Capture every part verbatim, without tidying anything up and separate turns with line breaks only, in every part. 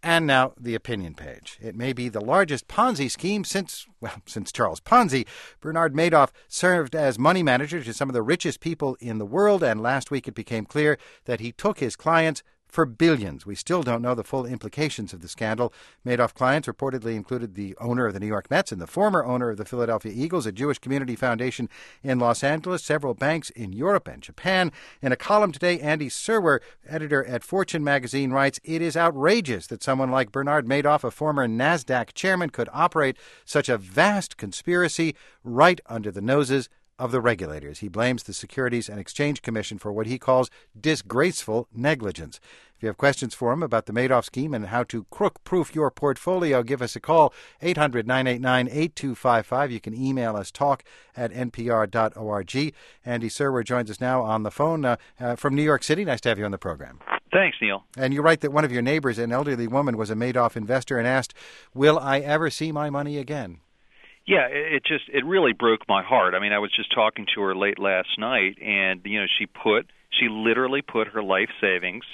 And now the opinion page. It may be the largest Ponzi scheme since, well, since Charles Ponzi. Bernard Madoff served as money manager to some of the richest people in the world, and last week it became clear that he took his clients for billions. We still don't know the full implications of the scandal. Madoff clients reportedly included the owner of the New York Mets and the former owner of the Philadelphia Eagles, a Jewish community foundation in Los Angeles, several banks in Europe and Japan. In a column today, Andy Serwer, editor at Fortune magazine, writes, "It is outrageous that someone like Bernard Madoff, a former NASDAQ chairman, could operate such a vast conspiracy right under the noses of the regulators." He blames the Securities and Exchange Commission for what he calls disgraceful negligence. If you have questions for him about the Madoff scheme and how to crook-proof your portfolio, give us a call, eight hundred, nine eight nine, eight two five five. You can email us, talk at n p r dot org. Andy Serwer joins us now on the phone uh, uh, from New York City. Nice to have you on the program.
Thanks, Neil.
And you write that one of your neighbors, an elderly woman, was a Madoff investor and asked, "Will I ever see my money again?"
Yeah, it just, it really broke my heart. I mean, I was just talking to her late last night, and, you know, she put, she literally put her life savings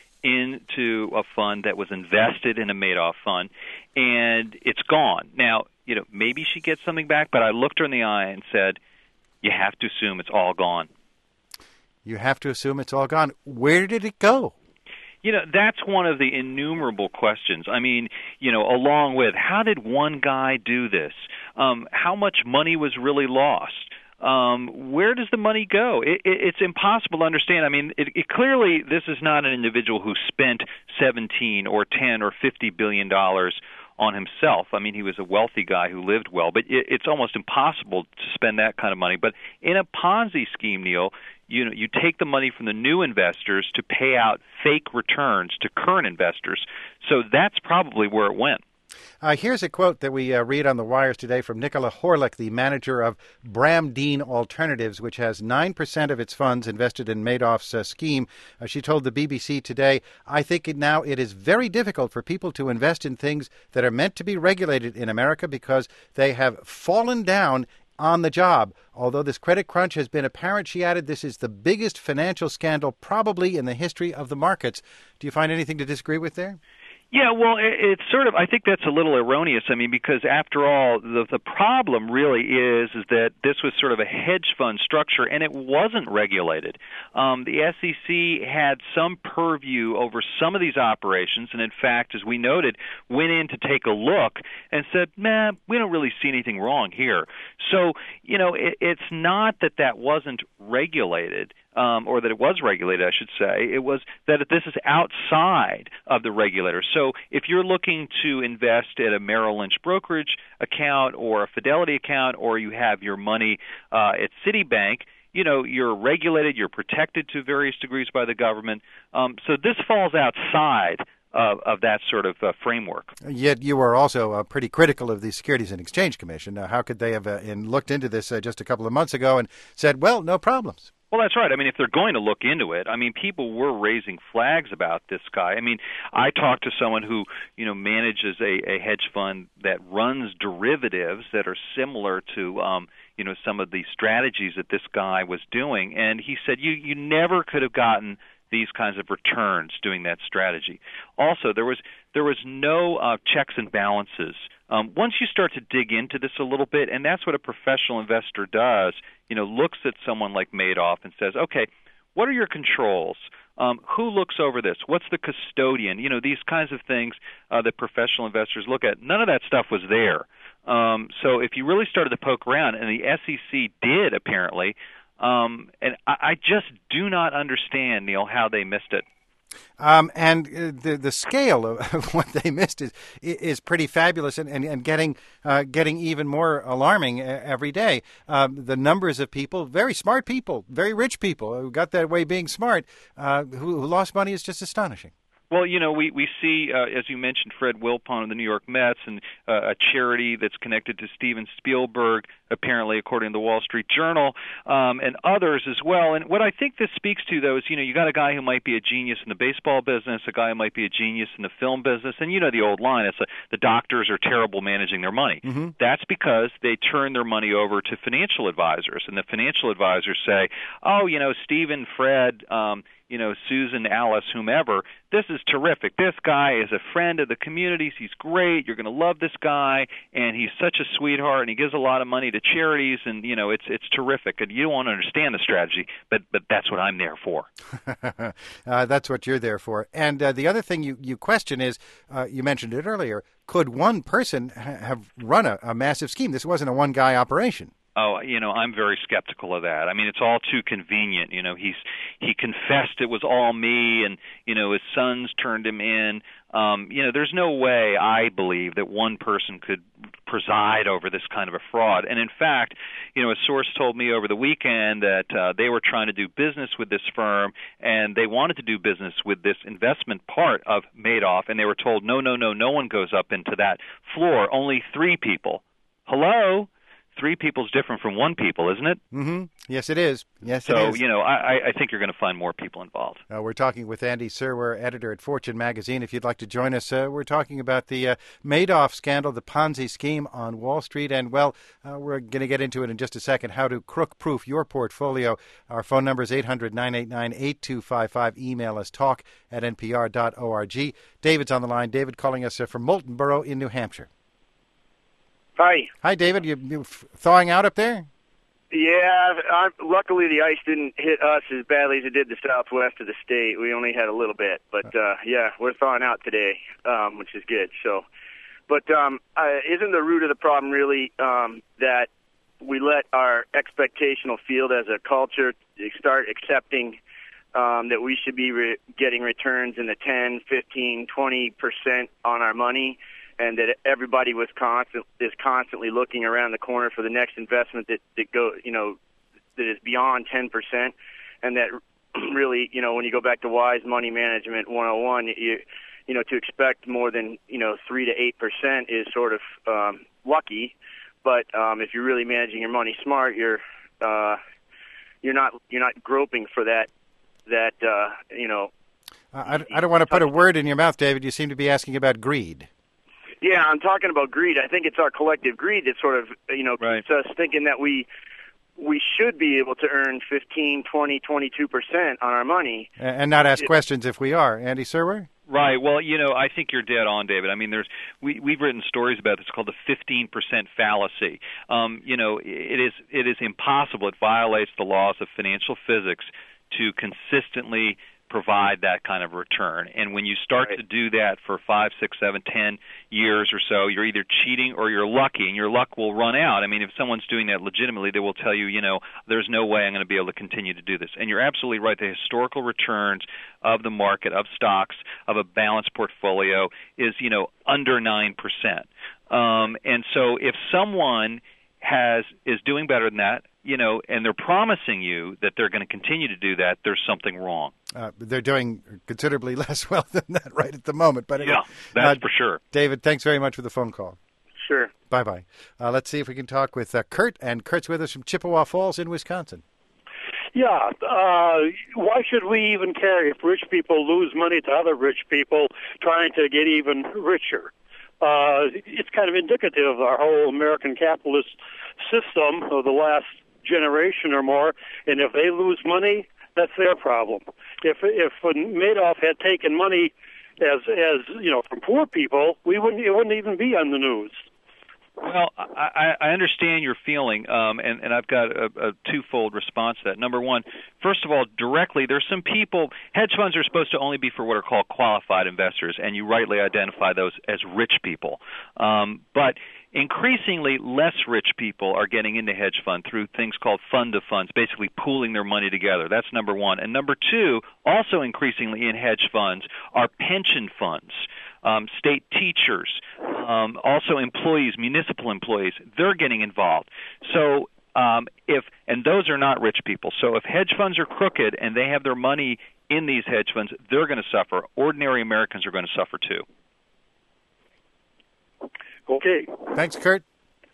into a fund that was invested in a Madoff fund, and it's gone. Now, you know, maybe she gets something back, but I looked her in the eye and said, you have to assume it's all gone.
You have to assume it's all gone. Where did it go?
You know, that's one of the innumerable questions. I mean, you know, along with how did one guy do this? Um, how much money was really lost? Um, where does the money go? It, it, it's impossible to understand. I mean, it, it, clearly this is not an individual who spent seventeen or ten or fifty billion dollars on himself. I mean, he was a wealthy guy who lived well, but it, it's almost impossible to spend that kind of money. But in a Ponzi scheme, Neil, you know, you take the money from the new investors to pay out fake returns to current investors. So that's probably where it went.
Uh, here's a quote that we uh, read on the wires today from Nicola Horlick, the manager of Bramdean Alternatives, which has nine percent of its funds invested in Madoff's uh, scheme. Uh, she told the B B C today, "I think it now it is very difficult for people to invest in things that are meant to be regulated in America because they have fallen down on the job. Although this credit crunch has been apparent," she added, "this is the biggest financial scandal probably in the history of the markets." Do you find anything to disagree with there?
Yeah, well, it, it's sort of, I think that's a little erroneous. I mean, because after all, the the problem really is is that this was sort of a hedge fund structure, and it wasn't regulated. Um, the S E C had some purview over some of these operations, and in fact, as we noted, went in to take a look and said, man, we don't really see anything wrong here. So, you know, it, it's not that that wasn't regulated. Um, or that it was regulated, I should say. It was that this is outside of the regulator. So if you're looking to invest at a Merrill Lynch brokerage account or a Fidelity account, or you have your money uh, at Citibank, you know, you're regulated, you're protected to various degrees by the government. Um, so this falls outside Of, of that sort of uh, framework.
Yet you were also uh, pretty critical of the Securities and Exchange Commission. Uh, how could they have uh, in, looked into this uh, just a couple of months ago and said, well, no problems?
Well, that's right. I mean, if they're going to look into it, I mean, people were raising flags about this guy. I mean, I talked to someone who, you know, manages a, a hedge fund that runs derivatives that are similar to, um, you know, some of the strategies that this guy was doing, and he said you you never could have gotten these kinds of returns doing that strategy. Also, there was there was no uh, checks and balances. Um, once you start to dig into this a little bit, and that's what a professional investor does, you know, looks at someone like Madoff and says, okay, what are your controls? Um, who looks over this? What's the custodian? You know, these kinds of things uh, that professional investors look at. None of that stuff was there. Um, so if you really started to poke around, and the S E C did apparently, Um, and I, I just do not understand, Neil, how they missed it.
Um, and uh, the the scale of what they missed is is pretty fabulous, and, and, and getting uh, getting even more alarming every day. Um, the numbers of people, very smart people, very rich people who got that way being smart, uh, who, who lost money is just astonishing.
Well, you know, we, we see, uh, as you mentioned, Fred Wilpon of the New York Mets and uh, a charity that's connected to Steven Spielberg apparently, according to the Wall Street Journal, um, and others as well. And what I think this speaks to, though, is, you know, you got a guy who might be a genius in the baseball business, a guy who might be a genius in the film business, and you know the old line, it's a, the doctors are terrible managing their money.
Mm-hmm.
That's because they turn their money over to financial advisors, and the financial advisors say, oh, you know, Stephen, Fred, um, you know, Susan, Alice, whomever, this is terrific. This guy is a friend of the communities. He's great. You're going to love this guy, and he's such a sweetheart, and he gives a lot of money to charities, and, you know, it's it's terrific. And you don't want to understand the strategy, but but that's what I'm there for.
uh, that's what you're there for. And uh, the other thing you, you question is, uh, you mentioned it earlier, could one person ha- have run a, a massive scheme? This wasn't a one-guy operation.
Oh, you know, I'm very skeptical of that. I mean, it's all too convenient. You know, he's he confessed it was all me, and you know, his sons turned him in. Um, you know, there's no way, I believe, that one person could preside over this kind of a fraud. And in fact, you know, a source told me over the weekend that uh, they were trying to do business with this firm, and they wanted to do business with this investment part of Madoff, and they were told, no, no, no, no one goes up into that floor. Only three people. Hello? Three people is different from one people, isn't it?
Mm-hmm. Yes, it is. Yes,
so,
it is.
So, you know, I, I think you're going to find more people involved.
Uh, we're talking with Andy Serwer, editor at Fortune Magazine. If you'd like to join us, uh, we're talking about the uh, Madoff scandal, the Ponzi scheme on Wall Street. And, well, uh, we're going to get into it in just a second, how to crook-proof your portfolio. Our phone number is eight hundred, nine eight nine, eight two five five. Email us talk at n p r dot org. David's on the line. David calling us uh, from Moulton Borough in New Hampshire.
Hi.
Hi, David. You, you thawing out up there?
Yeah, I'm, luckily the ice didn't hit us as badly as it did the southwest of the state. We only had a little bit, but uh, yeah, we're thawing out today, um, which is good. So, but um, uh, isn't the root of the problem really um, that we let our expectational field as a culture start accepting um, that we should be re- getting returns in the ten, fifteen, twenty percent on our money? And that everybody was constant is constantly looking around the corner for the next investment that, that go you know that is beyond ten percent, and that really you know when you go back to wise money management one oh one, you you know to expect more than you know three to eight percent is sort of um, lucky, but um, if you're really managing your money smart, you're uh, you're not you're not groping for that that uh, you know.
I, I don't want to put a word in your mouth, David. You seem to be asking about greed.
Yeah, I'm talking about greed. I think it's our collective greed that sort of, you know,
right.
keeps us thinking that we we should be able to earn fifteen, twenty, twenty-two percent on our money.
And not ask it, questions if we are. Andy Serwer?
Right. Well, you know, I think you're dead on, David. I mean, there's we we've written stories about this called the fifteen percent fallacy. Um, you know, it is it is impossible. It violates the laws of financial physics to consistently provide that kind of return. And when you start
right.
to do that for five, six, seven, ten years or so, you're either cheating or you're lucky, and your luck will run out. I mean, if someone's doing that legitimately, they will tell you, you know, there's no way I'm going to be able to continue to do this. And you're absolutely right. The historical returns of the market, of stocks, of a balanced portfolio is, you know, under nine percent. Um, and so if someone has is doing better than that, you know, and they're promising you that they're going to continue to do that, there's something wrong.
Uh, they're doing considerably less well than that right at the moment. But
yeah, that's
uh,
for sure.
David, thanks very much for the phone call.
Sure.
Bye-bye. Uh, let's see if we can talk with uh, Kurt, and Kurt's with us from Chippewa Falls in Wisconsin.
Yeah, uh, why should we even care if rich people lose money to other rich people trying to get even richer? Uh, it's kind of indicative of our whole American capitalist system of the last generation or more, and if they lose money, that's their problem. If if Madoff had taken money as as you know from poor people, we wouldn't it wouldn't even be on the news.
Well, I, I understand your feeling, um, and, and I've got a, a twofold response to that. Number one, first of all, directly, there's some people, hedge funds are supposed to only be for what are called qualified investors, and you rightly identify those as rich people. Um, but increasingly, less rich people are getting into hedge fund through things called fund of funds, basically pooling their money together. That's number one. And number two, also increasingly in hedge funds, are pension funds. Um, state teachers, um, also employees, municipal employees, they're getting involved. So um, if, and those are not rich people. So if hedge funds are crooked and they have their money in these hedge funds, they're going to suffer. Ordinary Americans are going to suffer too.
Okay.
Thanks, Kurt.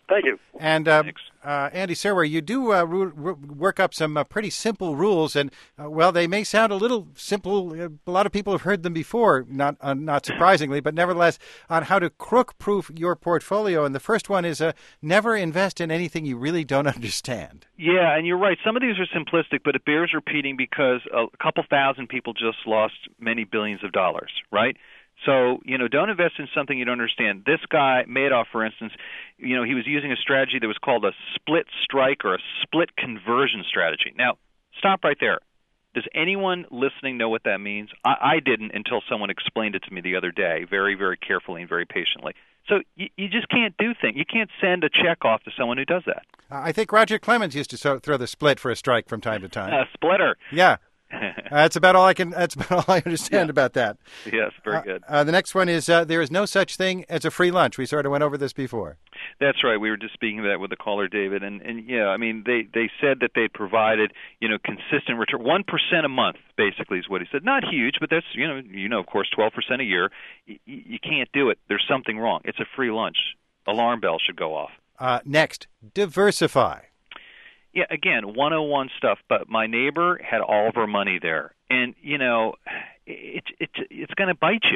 Thank you.
And uh, uh, Andy Serwer, you do uh, ru- ru- work up some uh, pretty simple rules, and uh, well, they may sound a little simple. A lot of people have heard them before, not uh, not surprisingly, but nevertheless, on how to crook-proof your portfolio. And the first one is uh, never invest in anything you really don't understand.
Yeah, and you're right. Some of these are simplistic, but it bears repeating because a couple thousand people just lost many billions of dollars, right? So, you know, don't invest in something you don't understand. This guy, Madoff, for instance, you know, he was using a strategy that was called a split strike or a split conversion strategy. Now, stop right there. Does anyone listening know what that means? I, I didn't until someone explained it to me the other day, very, very carefully and very patiently. So you, you just can't do things. You can't send a check off to someone who does that.
Uh, I think Roger Clemens used to so- throw the split for a strike from time to time.
A splitter.
Yeah. That's about all I can. That's about all I understand
yeah.
about that.
Yes, very good.
Uh, uh, the next one is uh, there is no such thing as a free lunch. We sort of went over this before.
That's right. We were just speaking of that with the caller, David, and and yeah, I mean they they said that they provided you know consistent return, one percent a month, basically is what he said. Not huge, but that's you know you know of course twelve percent a year. Y- you can't do it. There's something wrong. It's a free lunch. Alarm bell should go off.
Uh, next, diversify.
Yeah, again, one oh one stuff, but my neighbor had all of her money there. And, you know, it, it, it's going to bite you.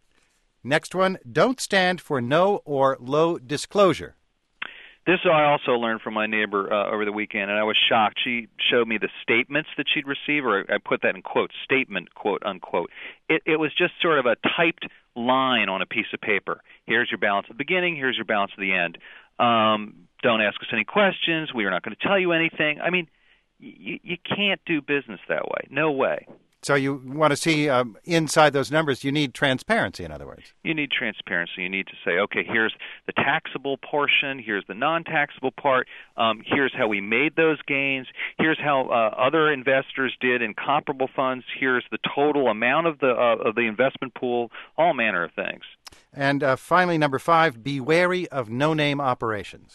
Next one, don't stand for no or low disclosure.
This I also learned from my neighbor uh, over the weekend, and I was shocked. She showed me the statements that she'd receive, or I put that in quotes, statement, quote, unquote. It, it was just sort of a typed line on a piece of paper. Here's your balance at the beginning, here's your balance at the end. Um, don't ask us any questions. We are not going to tell you anything. I mean, you, you can't do business that way. No way.
So you want to see um, inside those numbers, you need transparency, in other words.
You need transparency. You need to say, okay, here's the taxable portion, here's the non-taxable part, um, here's how we made those gains, here's how uh, other investors did in comparable funds, here's the total amount of the uh, of the investment pool, all manner of things.
And uh, finally, number five, be wary of no-name operations.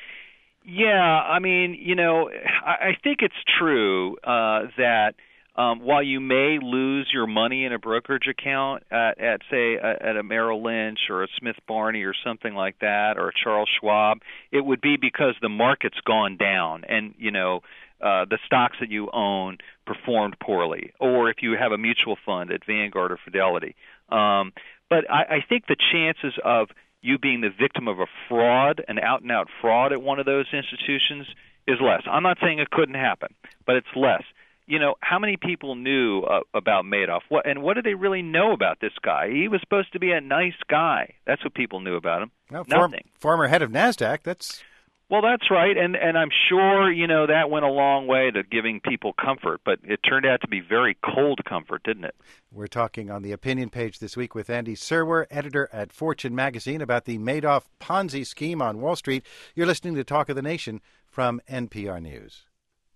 Yeah, I mean, you know, I, I think it's true uh, that Um, while you may lose your money in a brokerage account at, at say, at a Merrill Lynch or a Smith Barney or something like that, or a Charles Schwab, it would be because the market's gone down and, you know, uh, the stocks that you own performed poorly, or if you have a mutual fund at Vanguard or Fidelity. Um, but I, I think the chances of you being the victim of a fraud, an out-and-out fraud at one of those institutions is less. I'm not saying it couldn't happen, but it's less. You know, how many people knew uh, about Madoff? What, and what do they really know about this guy? He was supposed to be a nice guy. That's what people knew about him.
Well,
Nothing.
Form, former head of NASDAQ, that's...
Well, that's right, and and I'm sure, you know, that went a long way to giving people comfort, but it turned out to be very cold comfort, didn't it?
We're talking on the opinion page this week with Andy Serwer, editor at Fortune magazine, about the Madoff Ponzi scheme on Wall Street. You're listening to Talk of the Nation from N P R News.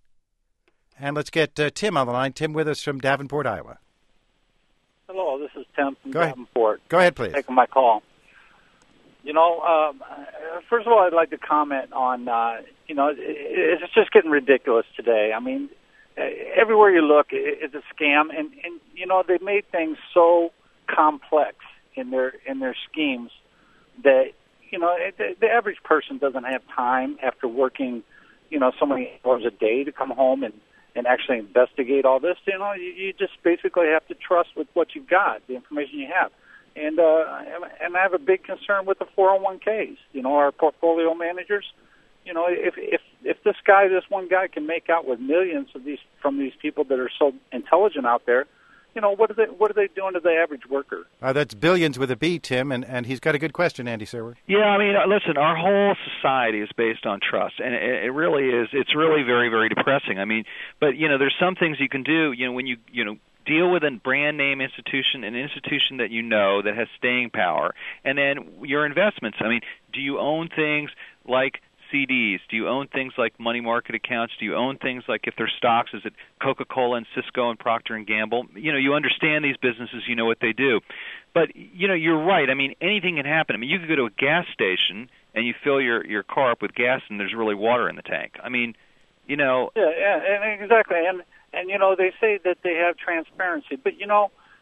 And let's get uh, Tim on the line. Tim with us from Davenport, Iowa.
Hello, this is Tim from
Go ahead.
Davenport.
Go ahead, please.
Taking my call. You know, um, first of all, I'd like to comment on, uh, you know, it, it's just getting ridiculous today. I mean, everywhere you look, it's a scam, and, and you know, they made things so complex in their in their schemes that, you know, the, the average person doesn't have time after working, you know, so many hours a day to come home and and actually investigate all this. You know, you, you just basically have to trust with what you've got, the information you have. And uh, and I have a big concern with the four oh one Ks. You know, our portfolio managers. You know, if if if this guy, this one guy, can make out with millions of these from these people that are so intelligent out there, you know, what are they what are they doing to the average worker?
Uh, that's billions with a B, Tim, and, and he's got a good question, Andy Serwer.
Yeah, I mean, listen, our whole society is based on trust, and it, it really is. It's really very, very depressing. I mean, but you know, there's some things you can do. You know, when you you know. deal with a brand name institution, an institution that you know that has staying power, and then your investments. I mean, do you own things like C Ds? Do you own things like money market accounts? Do you own things like, if they're stocks, is it Coca-Cola and Cisco and Procter and Gamble? You know, you understand these businesses, you know what they do. But, you know, you're right. I mean, anything can happen. I mean, you could go to a gas station and you fill your, your car up with gas and there's really water in the tank. I mean, you know.
Yeah, yeah, and exactly. And And, you know, they say that they have transparency. But, you know,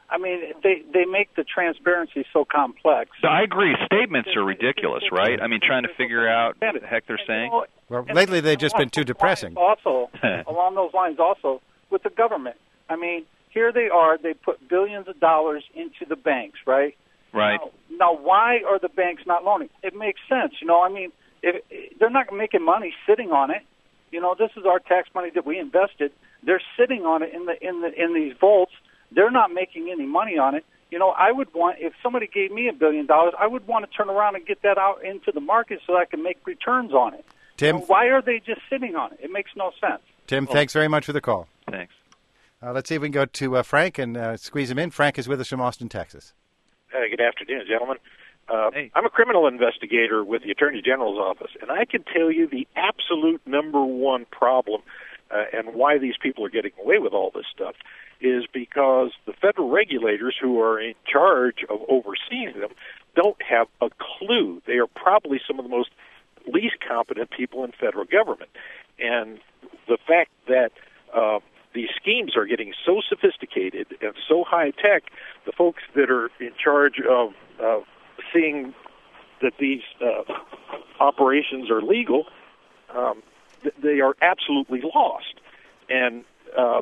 I mean, they they make the transparency so complex.
So I agree. Statements are ridiculous, right? I mean, trying to figure out what the heck they're saying.
Well, lately they've just been too depressing.
Also, along those lines, also with the government. I mean, here they are. They put billions of dollars into the banks, right?
Right.
Now, now, why are the banks not loaning? It makes sense, you know. I mean, if, they're not making money sitting on it. You know, this is our tax money that we invested. They're sitting on it in the in the in these vaults. They're not making any money on it. You know, I would want, if somebody gave me a billion dollars, I would want to turn around and get that out into the market so I can make returns on it.
Tim,
you know, why are they just sitting on it? It makes no sense.
Tim, thanks very much for the call.
Thanks.
Uh, let's see if we can go to uh, Frank and uh, squeeze him in. Frank is with us from Austin, Texas.
Uh, good afternoon, gentlemen. Uh,
hey.
I'm a criminal investigator with the Attorney General's office, and I can tell you the absolute number one problem uh, and why these people are getting away with all this stuff is because the federal regulators who are in charge of overseeing them don't have a clue. They are probably some of the most least competent people in federal government. And the fact that uh, these schemes are getting so sophisticated and so high-tech, the folks that are in charge of uh, seeing that these uh, operations are legal, um, th- they are absolutely lost. And uh,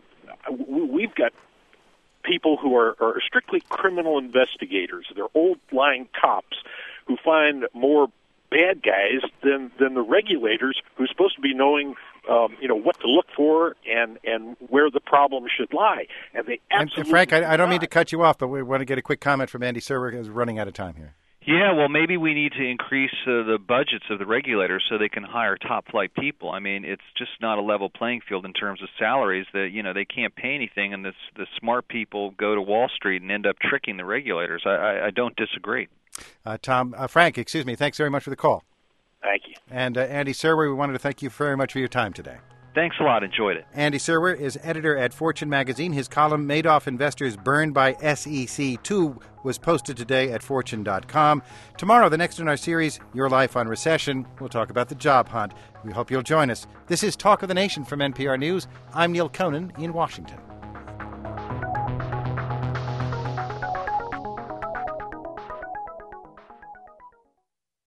we've got people who are, are strictly criminal investigators. They're old-line cops who find more bad guys than than the regulators who's supposed to be knowing, um, you know, what to look for and, and where the problem should lie. And they absolutely
and Frank, I, I don't
not.
mean to cut you off, but we want to get a quick comment from Andy Serwer because we're running out of time here.
Yeah, well, maybe we need to increase uh, the budgets of the regulators so they can hire top-flight people. I mean, it's just not a level playing field in terms of salaries. That you know they can't pay anything, and this, the smart people go to Wall Street and end up tricking the regulators. I, I, I don't disagree.
Uh, Tom, uh, Frank, excuse me. Thanks very much for the call.
Thank you.
And uh, Andy Serwer, we wanted to thank you very much for your time today.
Thanks a lot. Enjoyed it.
Andy Serwer is editor at Fortune magazine. His column, Madoff Investors Burned by S E C two, was posted today at fortune dot com. Tomorrow, the next in our series, Your Life on Recession, we'll talk about the job hunt. We hope you'll join us. This is Talk of the Nation from N P R News. I'm Neil Conan in Washington.